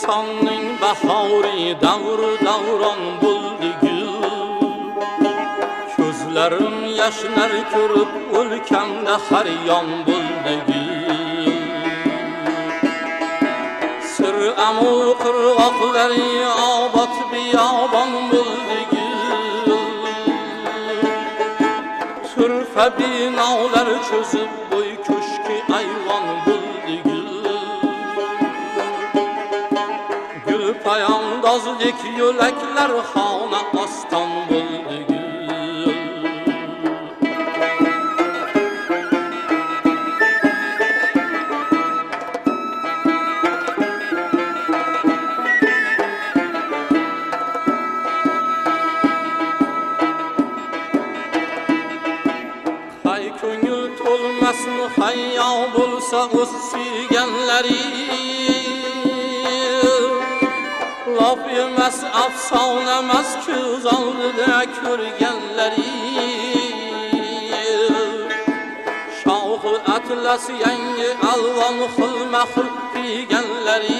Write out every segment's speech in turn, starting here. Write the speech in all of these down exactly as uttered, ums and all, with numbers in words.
insonning bahori davr davron bo'ldi gul. Ko'zlarim yashnar ko'rib o'lkamda har yon bo'ldi gul. Sir amul qirg'oqlari obod biyobon bo'ldi gul. Turfa binolar cho'zib bo'y ko'shki ayvon bo'ldi gul. Gul poyandozlik yo'laklar xona oston bo'ldi gul. Hay ko'ngil to'lmasmi hayyo bo'lsa o'z suyganlari. Lop emas afsona emas ko'z oldida ko'rganlari. Shohi atlas yangi alvon xilma-xil kiyganlari.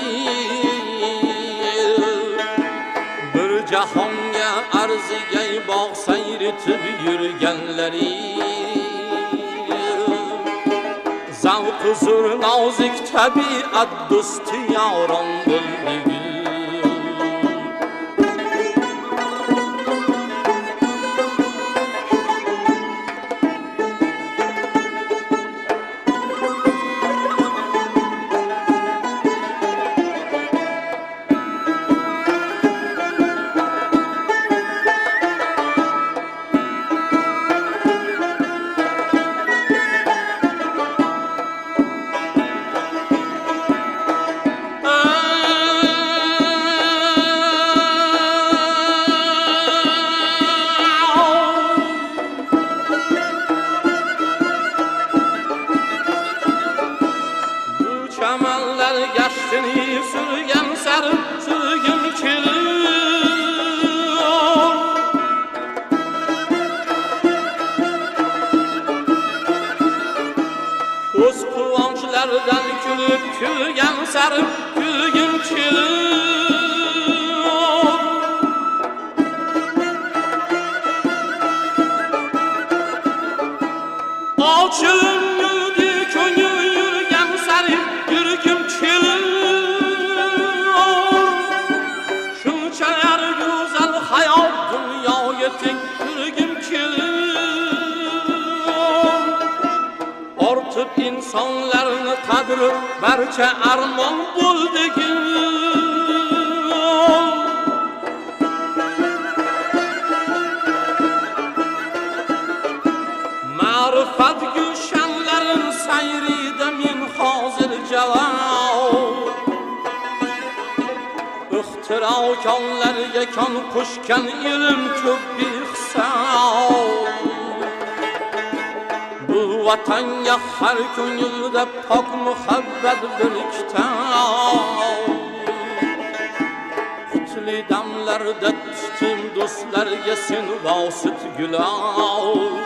Bir jahonga arzigay bog' sayritib yurganlari. Zavq zur nozik tabiat do'sti yoron bo'ldi gul. Chamanlar gashtini surgan sari surgim kelur. Ko'z quvonchlardan kulib kulgan sari kulgim kelur. Ochilib yurdi ko'ngil yurgan sari yurgim kelur. Shunchalar go'zal hayot dunyoga teng yurgim kelur. Ortib insonlarni qadri barcha armon bo'ldi gul. Ma'rifat gulshanlarin sayrida men hozir javon. Ixtirokonlarga kon qo'shgan ilm ko'p behisob. Bu vatanga har ko'ngilda pok muhabbat bir kitob. Qutli damlarda tutim do'stlarga sen vosit gulov.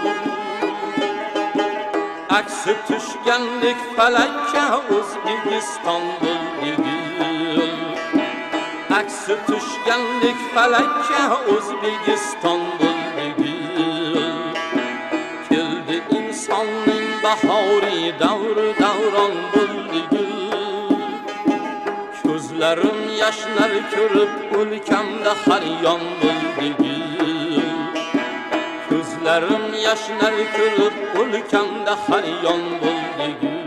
Aksi tushganlik falakka O'zbekiston bo'ldi gul. Aksi tushganlik falakka O'zbekiston bo'ldi gul. Keldi insonning bahori davr davron bo'ldi gul. Ko'zlarim yashnar ko'rib o'lkamda har yon bo'ldi gul. Ko'zlarim yashnar ko'rib o'lkamda har yon bo'ldi gul.